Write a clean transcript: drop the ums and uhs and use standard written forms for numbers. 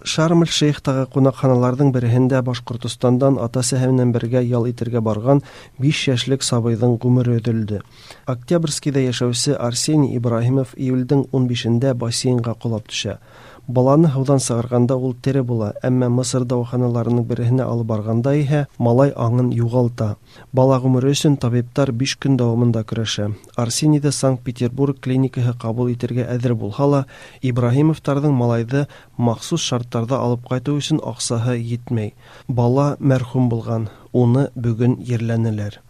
Шарм-эль-Шейхтагы кунакханаларның береһендә Башкортстандан атасы менән бергә ял итәргә барган 5 яшьлек сабыйның гомере өҙөлдө. Октябрьскийдә яшәүче Арсений Ибраһимов июльдән 15-ндә бассейнга кулап төшә. Баланы һаудан сыгарганда ул тере була, әмма Мысыр дәваханаларының береһенә алып барганда иһә малай аңын югалта. Бала гомере өчен табиблар 5 көн дәвамында көрәшә. Арсенийда Санкт-Петербург клиникаһы кабул итәргә әзер булһа ла, Ибраһимовтарның малайды махсус шарттарда алып кайту өчен аксаһы йетмәй. Бала мәрхүм булган, уны бүген ерләнәләр.